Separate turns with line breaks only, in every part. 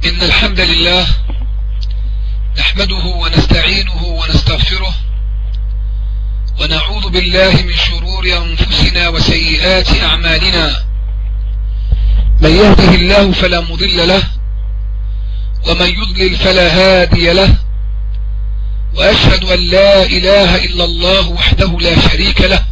إن الحمد لله نحمده ونستعينه ونستغفره ونعوذ بالله من شرور أنفسنا وسيئات أعمالنا. من يهده الله فلا مضل له ومن يضلل فلا هادي له، وأشهد أن لا إله إلا الله وحده لا شريك له،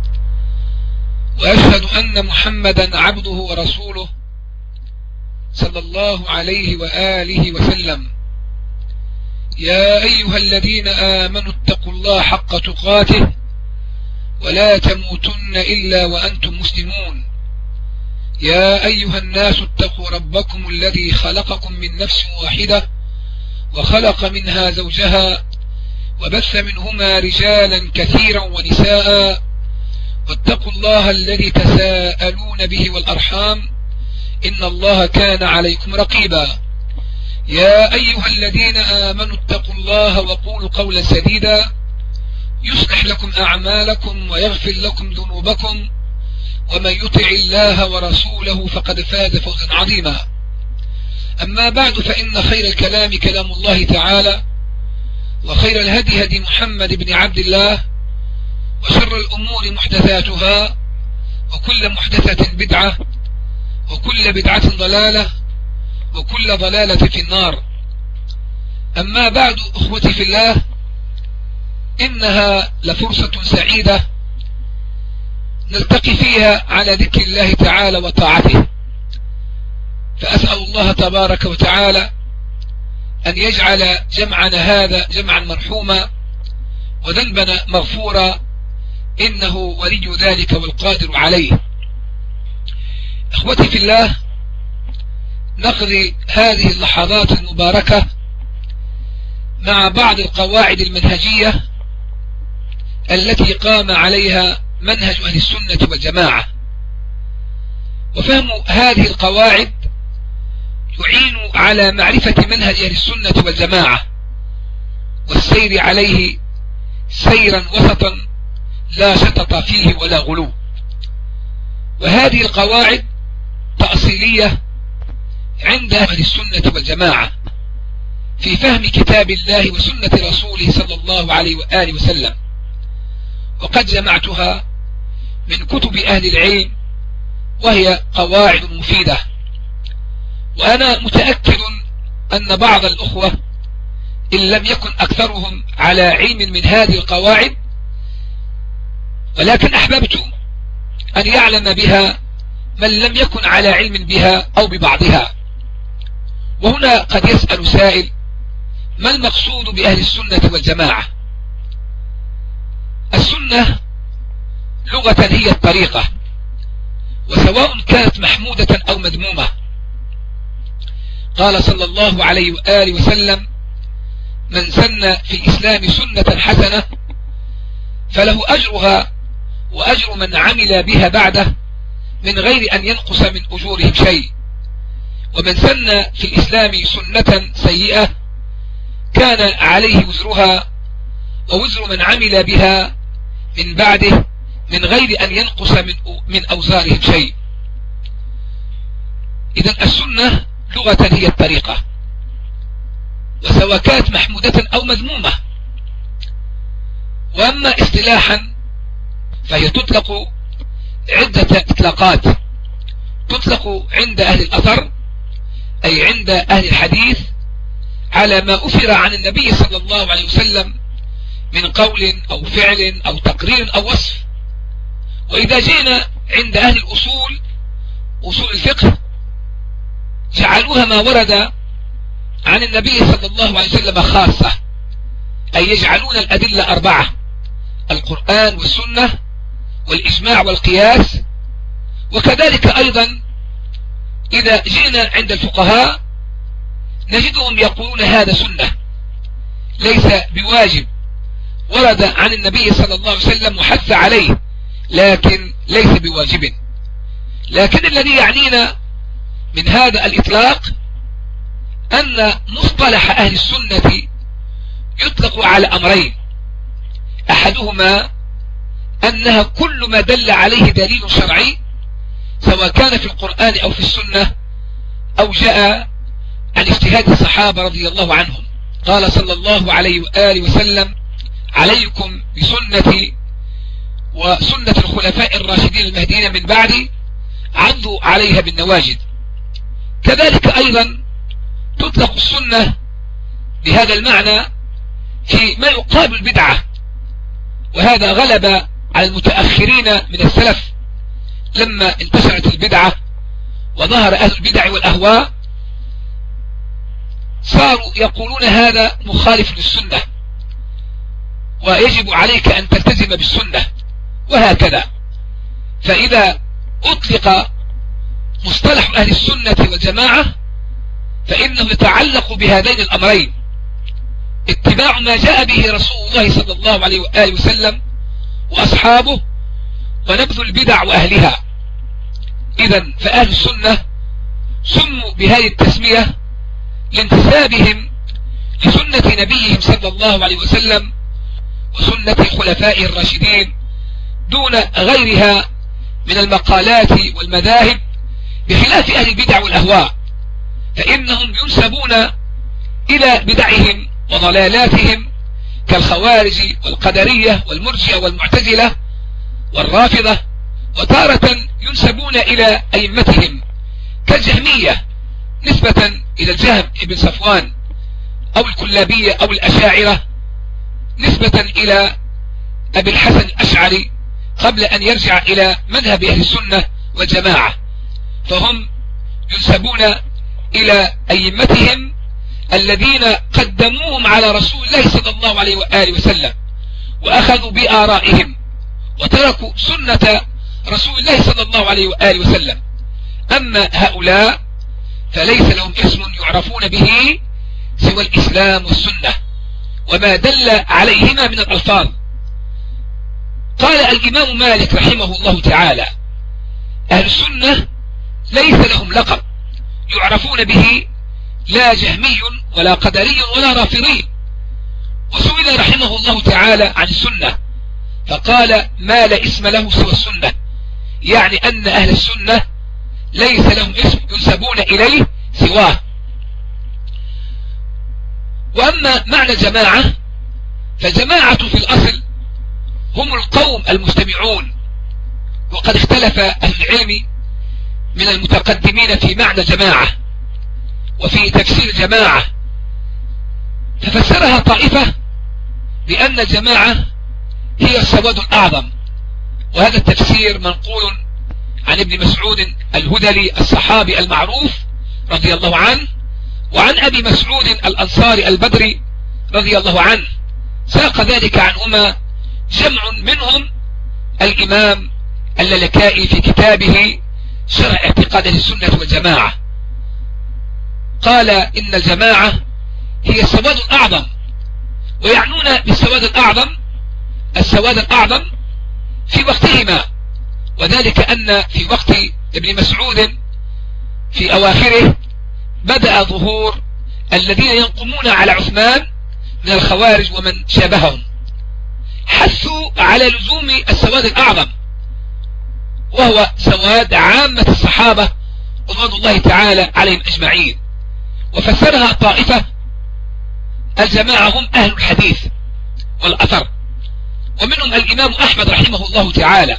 وأشهد أن محمدا عبده ورسوله صلى الله عليه وآله وسلم. يا أيها الذين آمنوا اتقوا الله حق تقاته ولا تموتن إلا وأنتم مسلمون. يا أيها الناس اتقوا ربكم الذي خلقكم من نفس واحدة وخلق منها زوجها وبث منهما رجالا كثيرا ونساء، واتقوا الله الذي تساءلون به والأرحام إن الله كان عليكم رقيبا. يا أيها الذين آمنوا اتقوا الله وقولوا قولا سديدا يصلح لكم أعمالكم ويغفر لكم ذنوبكم، ومن يطع الله ورسوله فقد فاز فوزا عظيما. أما بعد، فإن خير الكلام كلام الله تعالى، وخير الهدي هدي محمد بن عبد الله، وشر الأمور محدثاتها، وكل محدثة بدعة، وكل بدعة ضلالة، وكل ضلالة في النار. أما بعد، أخوتي في الله، إنها لفرصة سعيدة نلتقي فيها على ذكر الله تعالى وطاعته، فأسأل الله تبارك وتعالى أن يجعل جمعنا هذا جمعا مرحوما وذنبنا مغفورا، إنه ولي ذلك والقادر عليه. أخوتي في الله، نقضي هذه اللحظات المباركة مع بعض القواعد المنهجية التي قام عليها منهج أهل السنة والجماعة. وفهم هذه القواعد يعين على معرفة منهج أهل السنة والجماعة والسير عليه سيرا وسطا لا شطط فيه ولا غلو. وهذه القواعد تأصيلية عند أهل السنة والجماعة في فهم كتاب الله وسنة رسوله صلى الله عليه وآله وسلم، وقد جمعتها من كتب أهل العلم، وهي قواعد مفيدة. وأنا متأكد أن بعض الأخوة إن لم يكن أكثرهم على علم من هذه القواعد، ولكن أحببت أن يعلم بها من لم يكن على علم بها أو ببعضها. وهنا قد يسأل سائل: ما المقصود بأهل السنة والجماعة؟ السنة لغة هي الطريقة، وسواء كانت محمودة أو مذمومة. قال صلى الله عليه وآله وسلم: من سن في الإسلام سنة حسنة فله أجرها وأجر من عمل بها بعده من غير أن ينقص من أجورهم شيء، ومن سن في الإسلام سنة سيئة كان عليه وزرها ووزر من عمل بها من بعده من غير أن ينقص من أوزارهم شيء. إذن السنة لغة هي الطريقة، وسواء كانت محمودة أو مذمومة. وأما اصطلاحا فهي تطلق عدة إطلاقات. تطلق عند أهل الأثر، أي عند أهل الحديث، على ما أثر عن النبي صلى الله عليه وسلم من قول أو فعل أو تقرير أو وصف. وإذا جينا عند أهل الأصول، أصول الفقه، جعلوها ما ورد عن النبي صلى الله عليه وسلم خاصة، أي يجعلون الأدلة أربعة: القرآن والسنة والإجماع والقياس. وكذلك أيضا إذا جئنا عند الفقهاء نجدهم يقولون هذا سنة، ليس بواجب، ورد عن النبي صلى الله عليه وسلم وحث عليه، لكن ليس بواجب. لكن الذي يعنينا من هذا الإطلاق أن مصطلح أهل السنة يطلق على أمرين: أحدهما أنها كل ما دل عليه دليل شرعي سواء كان في القرآن أو في السنة أو جاء عن اجتهاد هدي الصحابة رضي الله عنهم. قال صلى الله عليه وآله وسلم: عليكم بسنتي وسنة الخلفاء الراشدين المهديين من بعدي، عضوا عليها بالنواجذ. كذلك أيضا تطلق السنة بهذا المعنى في ما يقابل البدعة، وهذا غلب على المتأخرين من السلف لما انتشرت البدعة وظهر أهل البدع والأهواء، صاروا يقولون هذا مخالف للسنة ويجب عليك أن تلتزم بالسنة، وهكذا. فإذا أطلق مصطلح أهل السنة والجماعة فإنه يتعلق بهذين الأمرين: اتباع ما جاء به رسول الله صلى الله عليه وآله وسلم وأصحابه، ونبذ البدع وأهلها. إذن فأهل السنة سموا بهذه التسمية لانتسابهم لسنة نبيهم صلى الله عليه وسلم وسنة خلفائه الراشدين دون غيرها من المقالات والمذاهب، بخلاف أهل البدع والأهواء، فإنهم ينسبون إلى بدعهم وضلالاتهم كالخوارج والقدرية والمرجئة والمعتزلة والرافضة، وتارة ينسبون إلى أئمتهم كالجهمية نسبة إلى الجهم ابن صفوان، أو الكلابية أو الأشاعرة نسبة إلى أبي الحسن الأشعري قبل أن يرجع إلى مذهب أهل السنة والجماعة. فهم ينسبون إلى أئمتهم الذين قدموهم على رسول الله صلى الله عليه وآله وسلم وأخذوا بآرائهم وتركوا سنة رسول الله صلى الله عليه وآله وسلم. أما هؤلاء فليس لهم اسم يعرفون به سوى الإسلام والسنة وما دل عليهما من الألفاظ. قال الإمام مالك رحمه الله تعالى: أهل السنة ليس لهم لقب يعرفون به لا جهمي ولا قدري ولا رافضي. وسئل رحمه الله تعالى عن السنة فقال: ما لا اسم له سوى السنة، يعني أن أهل السنة ليس لهم اسم ينسبون إليه سواه. وأما معنى جماعة فجماعة في الأصل هم القوم المجتمعون، وقد اختلف أهل العلم من المتقدمين في معنى جماعة وفي تفسير جماعة، ففسرها طائفة بأن الجماعة هي السواد الأعظم، وهذا التفسير منقول عن ابن مسعود الهذلي الصحابي المعروف رضي الله عنه، وعن أبي مسعود الأنصاري البدري رضي الله عنه. ساق ذلك عنهما جمع منهم الإمام اللالكائي في كتابه شرح اعتقاد السنة والجماعة. قال: إن الجماعة هي السواد الأعظم، ويعنون بالسواد الأعظم السواد الأعظم في وقتهما، وذلك أن في وقت ابن مسعود في أواخره بدأ ظهور الذين ينقمون على عثمان من الخوارج ومن شابههم، حثوا على لزوم السواد الأعظم، وهو سواد عامة الصحابة رضوان الله تعالى عليهم أجمعين. وفسرها طائفة: الجماعة هم أهل الحديث والأثر، ومنهم الإمام أحمد رحمه الله تعالى.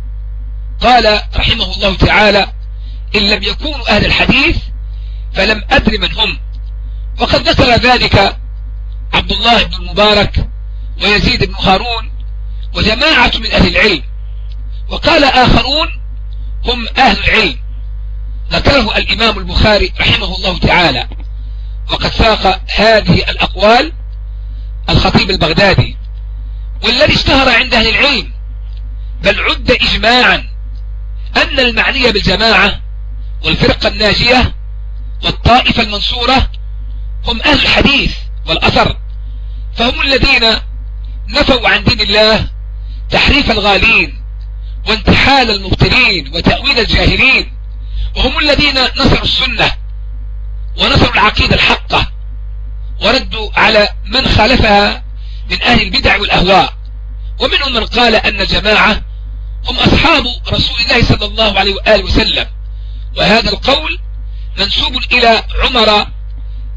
قال رحمه الله تعالى: إن لم يكونوا أهل الحديث فلم أدر من هم. وقد ذكر ذلك عبد الله بن المبارك ويزيد بن هارون وجماعة من أهل العلم. وقال آخرون: هم أهل العلم، ذكره الإمام البخاري رحمه الله تعالى. وقد ساق هذه الأقوال الخطيب البغدادي، والذي اشتهر عند أهل العلم بل عد إجماعا أن المعني بالجماعة والفرقة الناجية والطائفة المنصورة هم أهل الحديث والأثر، فهم الذين نفوا عن دين الله تحريف الغالين وانتحال المبتلين وتأويل الجاهلين، وهم الذين نصروا السنة ونصروا العقيدة الحقة وردوا على من خالفها من أهل البدع والأهواء. ومنهم من قال أن الجماعة هم أصحاب رسول الله صلى الله عليه وآله وسلم، وهذا القول منسوب إلى عمر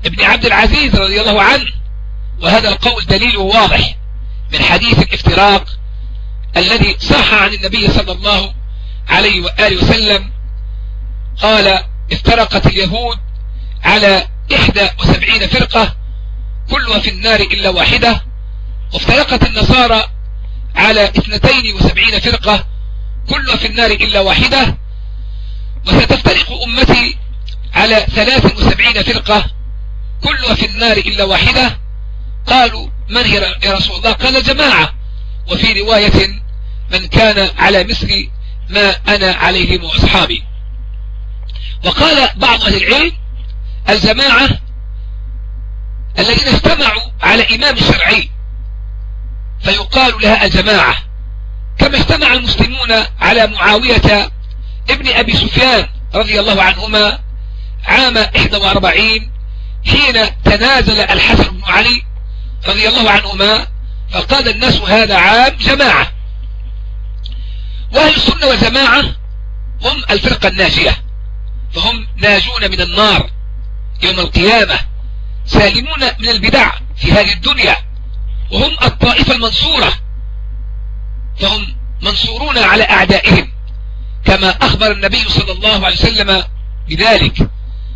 ابن عبد العزيز رضي الله عنه، وهذا القول دليل واضح من حديث الافتراق الذي صح عن النبي صلى الله عليه وآله وسلم، قال: افترقت اليهود على 71 فرقة كلها في النار إلا واحدة، وافترقت النصارى على 72 فرقة كلها في النار إلا واحدة، وستفترق أمتي على 73 فرقة كلها في النار إلا واحدة. قالوا: من هي يا رسول الله؟ قال: جماعة، وفي رواية: من كان على مثل ما أنا عليه وأصحابي. وقال بعض أهل العلم: الجماعة الذين اجتمعوا على إمام شرعي فيقال لها الجماعة، كما اجتمع المسلمون على معاوية ابن أبي سفيان رضي الله عنهما عام 41 حين تنازل الحسن بن علي رضي الله عنهما، فقال الناس: هذا عام جماعة. وأهل السنة والجماعة هم الفرقة الناجية، فهم ناجون من النار يوم القيامة، سالمون من البدع في هذه الدنيا، وهم الطائفة المنصورة، فهم منصورون على أعدائهم، كما أخبر النبي صلى الله عليه وسلم بذلك.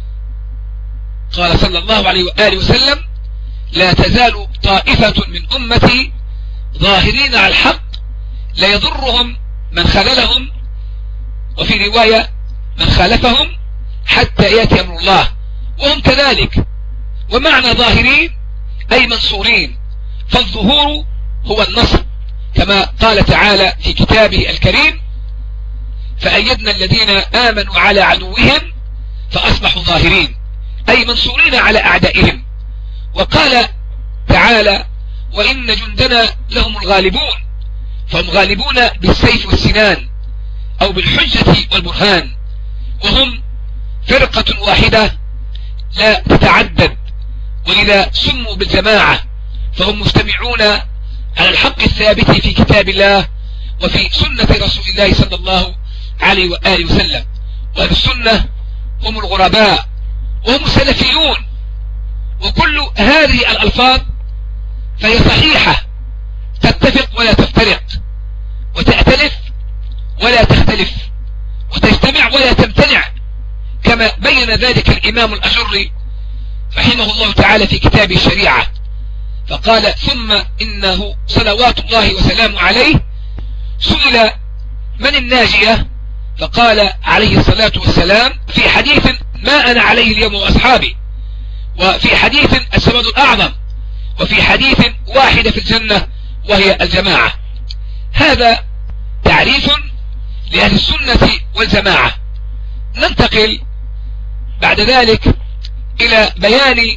قال صلى الله عليه وآله وسلم: لا تزال طائفة من أمتي ظاهرين على الحق لا يضرهم من خذلهم، وفي رواية: من خالفهم حتى يأتي أمر الله، وهم كذلك. ومعنى ظاهرين أي منصورين، فالظهور هو النصر، كما قال تعالى في كتابه الكريم: فأيدنا الذين آمنوا على عدوهم فأصبحوا ظاهرين، أي منصورين على أعدائهم. وقال تعالى: وإن جندنا لهم الغالبون، فهم غالبون بالسيف والسنان أو بالحجة والبرهان، وهم فرقة واحدة لا تتعدد، وإذا سموا بالجماعة فهم مجتمعون على الحق الثابت في كتاب الله وفي سنة رسول الله صلى الله عليه وآله وسلم. وأهل السنة هم الغرباء وهم السلفيون. وكل هذه الألفاظ فهي صحيحة، تتفق ولا تفترق، وتأتلف ولا تختلف، وتجتمع ولا تمتنع، كما بين ذلك الإمام الأجري رحمه الله تعالى في كتاب الشريعة، فقال: ثم إنه صلوات الله وسلامه عليه سئل: من الناجية؟ فقال عليه الصلاة والسلام في حديث: ما أنا عليه اليوم وأصحابي، وفي حديث: السواد الأعظم، وفي حديث: واحدة في الجنة وهي الجماعة. هذا تعريف لأهل السنة والجماعة. ننتقل بعد ذلك إلى بيان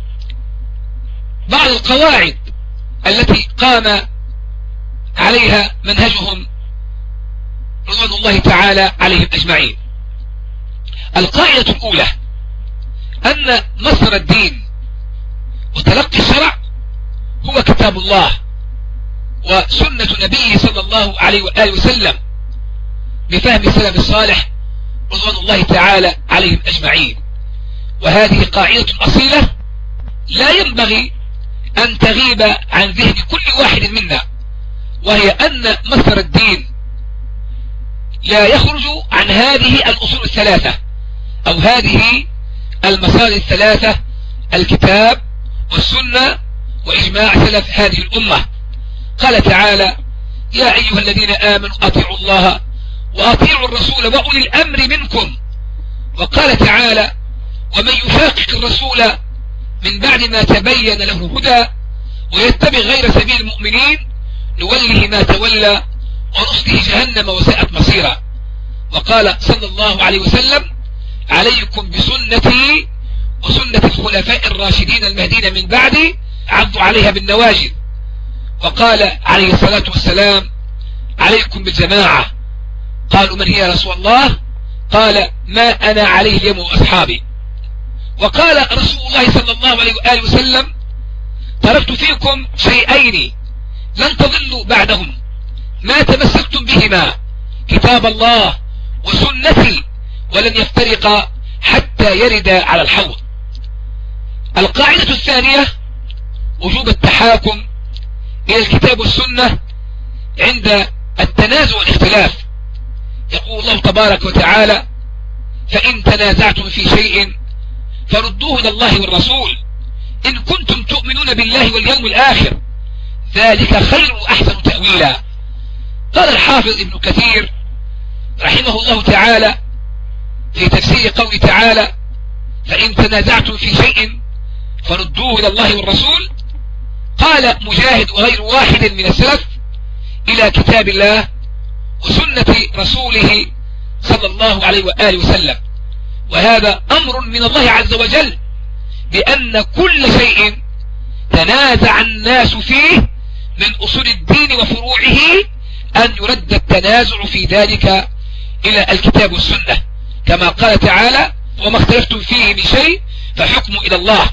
بعض القواعد التي قام عليها منهجهم رضوان الله تعالى عليهم أجمعين. القاعدة الأولى أن مصدر الدين وتلقي الشرع هو كتاب الله وسنة نبيه صلى الله عليه وآله وسلم بفهم السلف الصالح رضوان الله تعالى عليهم أجمعين. وهذه قاعدة أصيلة لا ينبغي أن تغيب عن ذهن كل واحد منا، وهي أن مصدر الدين لا يخرج عن هذه الأصول الثلاثة أو هذه المصادر الثلاثة: الكتاب والسنة وإجماع سلف هذه الأمة. قال تعالى: يا أيها الذين آمنوا أطيعوا الله وأطيعوا الرسول وأولي الأمر منكم. وقال تعالى: ومن يشاقق الرسول من بعد ما تبين له الهدى ويتبع غير سبيل المؤمنين نوله ما تولى ونصله جهنم وساءت مصيرا. وقال صلى الله عليه وسلم: عليكم بسنتي وسنة الخلفاء الراشدين المهديين من بعدي عضوا عليها بالنواجذ. وقال عليه الصلاة والسلام: عليكم بالجماعة. قالوا: من هي يا رسول الله؟ قال: ما أنا عليه اليوم وأصحابي. وقال رسول الله صلى الله عليه وآله وسلم: تركت فيكم شيئين لن تضلوا بعدهم ما تمسكتم بهما، كتاب الله وسنتي، ولن يفترقا حتى يرد على الحوض. القاعدة الثانية وجوب التحاكم إلى الكتاب والسنة عند التنازع والاختلاف. يقول الله تبارك وتعالى: فإن تنازعتم في شيء فردوه إلى الله والرسول إن كنتم تؤمنون بالله واليوم الآخر ذلك خير وأحسن تأويلا. قال الحافظ ابن كثير رحمه الله تعالى في تفسير قوله تعالى: فإن تنازعتم في شيء فردوه إلى الله والرسول، قال مجاهد وغير واحد من السلف: إلى كتاب الله وسنة رسوله صلى الله عليه وآله وسلم. وهذا أمر من الله عز وجل بأن كل شيء تنازع الناس فيه من أصول الدين وفروعه أن يرد التنازع في ذلك إلى الكتاب والسنة، كما قال تعالى: وما اختلفتم فيه من شيء فحكم إلى الله.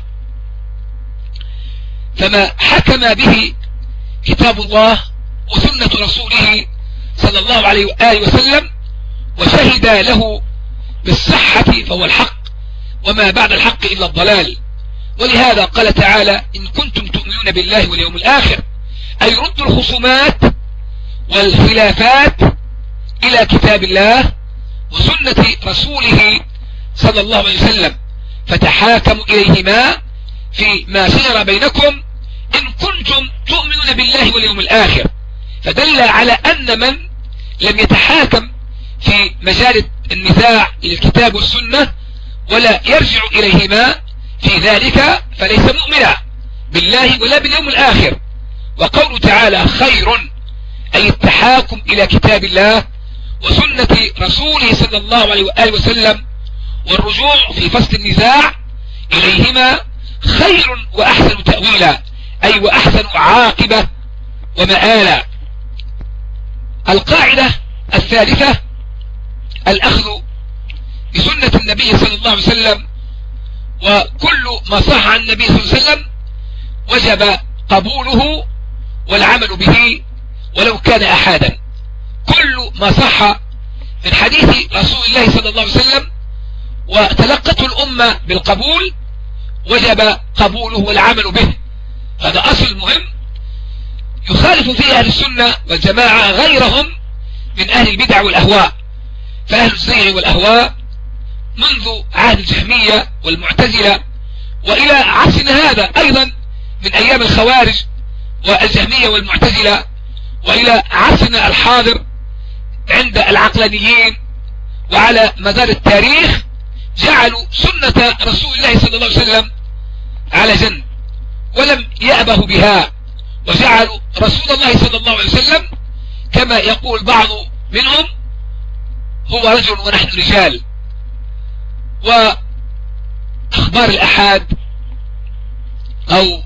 فما حكم به كتاب الله وسنة رسوله صلى الله عليه وآله وسلم وشهد له بالصحة فهو الحق، وما بعد الحق إلا الضلال. ولهذا قال تعالى: إن كنتم تؤمنون بالله واليوم الآخر، أي ردوا الخصومات والخلافات إلى كتاب الله وسنة رسوله صلى الله عليه وسلم، فتحاكموا إليهما فيما شجر بينكم إن كنتم تؤمنون بالله واليوم الآخر. فدل على أن من لم يتحاكم في مجال النزاع إلى الكتاب والسنة ولا يرجع إليهما في ذلك فليس مؤمنا بالله ولا باليوم الآخر. وقوله تعالى: خير، أي التحاكم إلى كتاب الله وسنة رسوله صلى الله عليه وآله وسلم والرجوع في فصل النزاع إليهما خير وأحسن تأويلا، أي وأحسن عاقبة ومآلا. القاعدة الثالثة الأخذ بسنة النبي صلى الله عليه وسلم، وكل ما صح عن النبي صلى الله عليه وسلم وجب قبوله والعمل به ولو كان أحدا. كل ما صح من حديث رسول الله صلى الله عليه وسلم وتلقته الأمة بالقبول وجب قبوله والعمل به. هذا أصل مهم يخالف فيه أهل السنة والجماعة غيرهم من أهل البدع والأهواء. فأهل الزيغ والأهواء منذ عهد الجهمية والمعتزلة وإلى عصرنا هذا أيضا من أيام الخوارج والجهمية والمعتزلة وإلى عصرنا الحاضر عند العقلانيين وعلى مدار التاريخ جعلوا سنة رسول الله صلى الله عليه وسلم على جنب ولم يأبهوا بها، وجعلوا رسول الله صلى الله عليه وسلم كما يقول بعض منهم هو رجل ونحن رجال. وأخبار الأحاد أو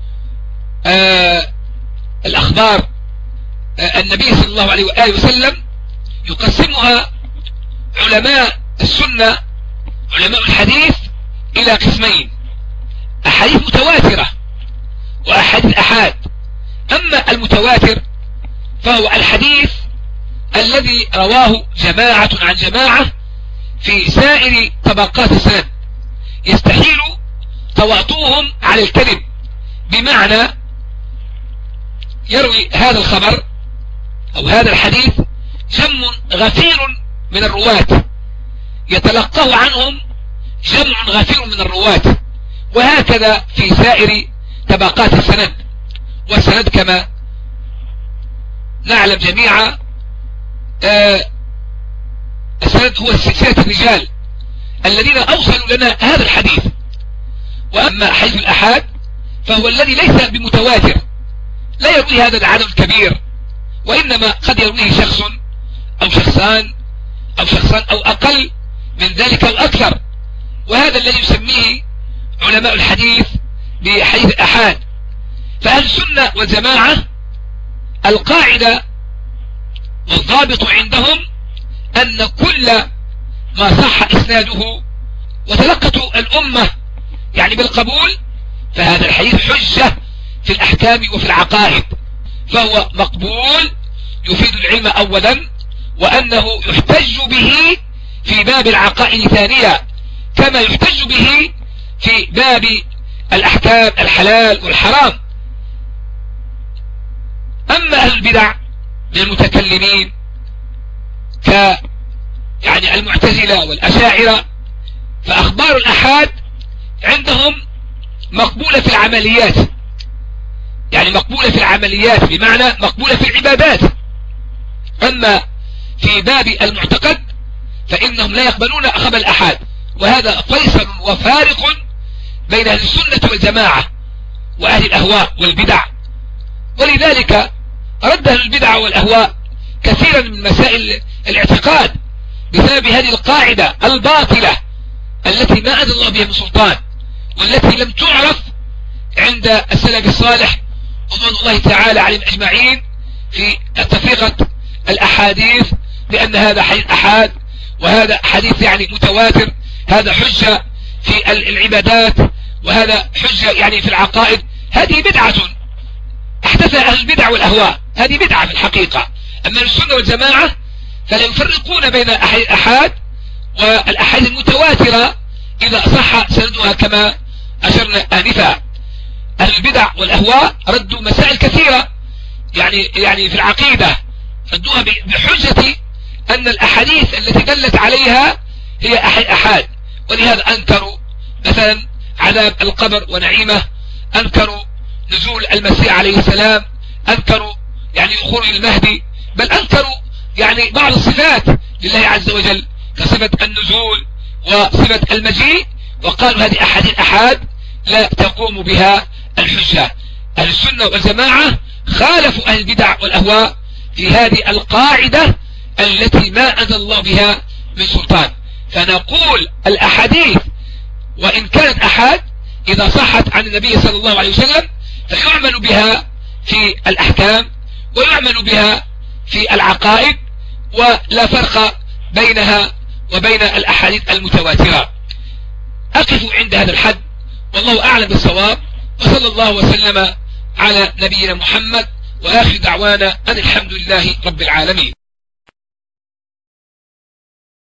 الأخبار النبي صلى الله عليه وآله وسلم يقسمها علماء السنة علماء الحديث إلى قسمين: أحاديث متواترة وأحاديث أحاد. أما المتواتر فهو الحديث الذي رواه جماعة عن جماعة في سائر طبقات السند يستحيل تواطؤهم على الكذب، بمعنى يروي هذا الخبر أو هذا الحديث جمع غفير من الرواة يتلقاه عنهم جمع غفير من الرواة، وهكذا في سائر طبقات السند. والسند كما نعلم جميعا السند هو سلسلة الرجال الذين أوصلوا لنا هذا الحديث. وأما حديث الأحاد فهو الذي ليس بمتواتر، لا يرويه هذا العدد الكبير، وإنما قد يرويه شخص أو شخصان أو أقل من ذلك أو أكثر، وهذا الذي يسميه علماء الحديث بحديث الأحاد. فأهل السنة والجماعة القاعدة والضابط عندهم أن كل ما صح إسناده وتلقته الأمة يعني بالقبول فهذا الحديث حجة في الأحكام وفي العقائد، فهو مقبول يفيد العلم أولا، وأنه يحتج به في باب العقائد ثانية، كما يحتج به في باب الأحكام الحلال والحرام. أما أهل البدع من المتكلمين يعني المعتزلة والأشاعرة، فأخبار الأحاد عندهم مقبولة في العمليات، يعني مقبولة في العمليات بمعنى مقبولة في العبادات. أما في باب المعتقد فإنهم لا يقبلون خبر الأحاد، وهذا فيصل وفارق بين أهل السنة والجماعة وأهل الأهواء والبدع. ولذلك رد أهل البدع والأهواء كثيرا من مسائل الاعتقاد بسبب هذه القاعدة الباطلة التي ما أنزل الله بها من سلطان، والتي لم تعرف عند السلف الصالح رضوان الله تعالى عليهم أجمعين في تفرقة الأحاديث، بأن هذا حديث أحاد وهذا حديث يعني متواتر، هذا حجة في العبادات وهذا حجة يعني في العقائد. هذه بدعة أحدثها أهل البدع والأهواء، هذه بدعة في الحقيقة. أما السنة والجماعة فلا يفرقون بين الأحاد والأحاديث المتواترة إذا صح سندها كما أشرنا آنفا. أهل البدع والأهواء ردوا مسائل كثيرة يعني في العقيدة، ردوها بحجة أن الأحاديث التي دلت عليها هي أحاد، ولهذا أنكروا مثلا عذاب القبر ونعيمه، أنكروا نزول المسيح عليه السلام، أنكروا يعني خروج المهدي، بل أنكروا يعني بعض الصفات لله عز وجل كصفة النزول وصفة المجيء، وقالوا هذه أحاديث أحاد لا تقوم بها الحجة. أهل السنة والجماعة خالفوا أهل البدع والأهواء في هذه القاعدة التي ما أنزل الله بها من سلطان. فنقول الأحاديث وإن كانت أحاد إذا صحت عن النبي صلى الله عليه وسلم فيعمل بها في الأحكام ويعمل بها في العقائد، ولا فرق بينها وبين الأحاديث المتواترة. أقف عند هذا الحد، والله أعلم بالصواب، وصلى الله وسلم على نبينا محمد، وآخر دعوانا أن الحمد لله رب العالمين.